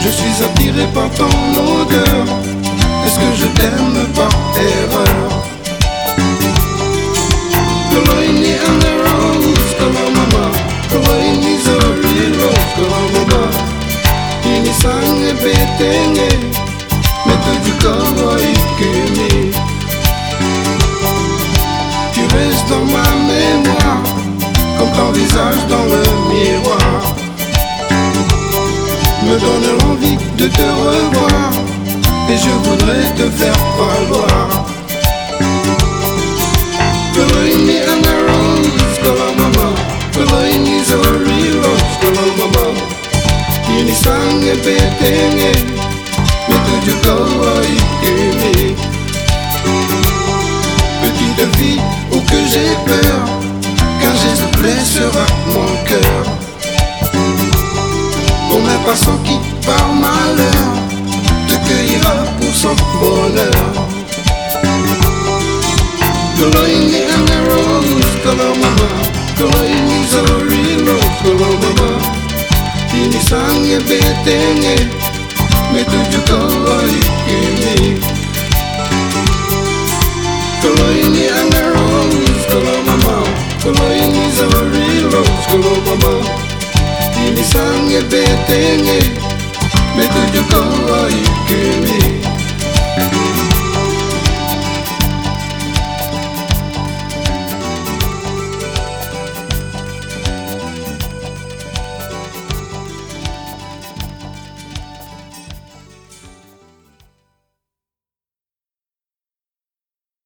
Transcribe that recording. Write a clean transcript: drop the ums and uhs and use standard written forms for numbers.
Je suis attiré par ton odeur. Est-ce que je t'aime par erreur? Color in the rose, color mama. Color in the rose, color mama. Ini sange betenge, meto du color ikumi. Tu restes dans ma mémoire, comme ton visage dans le miroir. Me donne l'envie de te revoir, et je voudrais te faire valoir. Color in me and a rose, color mama. Color in me is a real rose, color mama. Ini sange betenge, meto du color ikumi. Petite fille, oh que j'ai peur, car Jésus blessera mon cœur. Pour un passant qui par malheur te cueillera pour son bonheur. Color in me and a rose, color mama. Color in me is a real rose, color mama. Ini sange betenge, meto du color ikumi. Color in me and a rose, color mama. Color in me is a real rose, color mama. Ini sange betenge, meto du color ikumi.